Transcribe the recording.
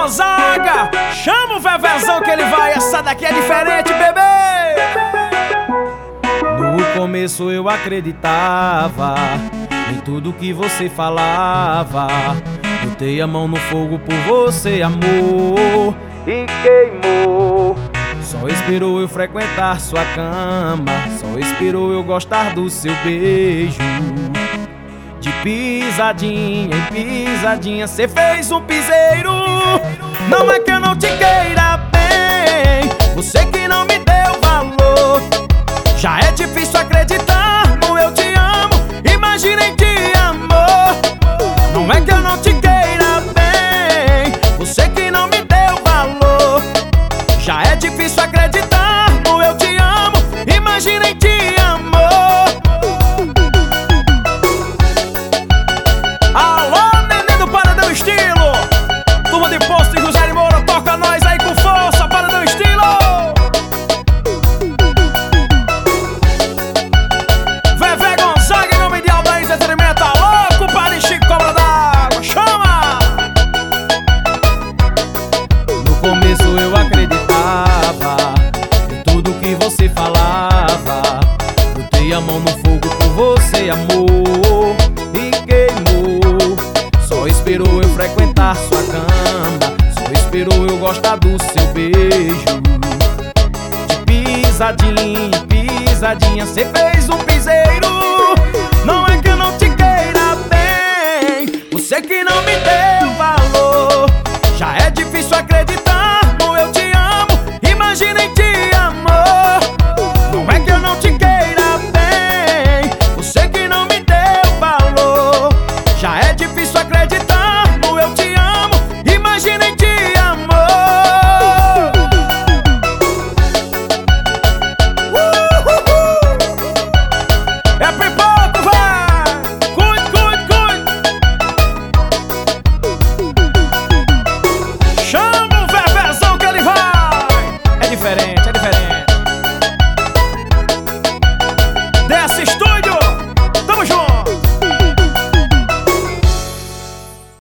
Gonzaga, chama o Vevezão que ele vai. Essa daqui é diferente, bebê. No começo eu acreditava em tudo que você falava. Botei a mão no fogo por você, amor, e queimou. Só esperou eu frequentar sua cama, só esperou eu gostar do seu beijo. De pisadinha em pisadinha cê fez um piseiro. Não é que eu não te queira bem, você que não me deu valor. Já é difícil acreditar no eu te amo, imagina em te amor. Não é que eu não te queira bem, você que não me deu valor. Já é difícil acreditar no eu te amo, imagina em te amor. Alô, menino Paredão Estilo, turma de Posto e José de Moura, toca nós aí com força, Paredão Estilo. Vevé Gonzaga em nome de Aldair Entretenimento, alô, compadre Chico Cobra d'Água, chama! No começo eu acreditava em tudo que você falava. Botei a mão no fogo por você, amor, e queimou. Só esperou eu frequentar sua cama, só esperou eu gostar do seu beijo. De pisadinha em pisadinha cê fez um piseiro. Não é que eu não te queira bem, você que não me deu valor. Já é difícil acreditar no eu te amo, imagina em te amor. Não é que eu não te queira bem, você que não me deu valor. Já é difícil acreditar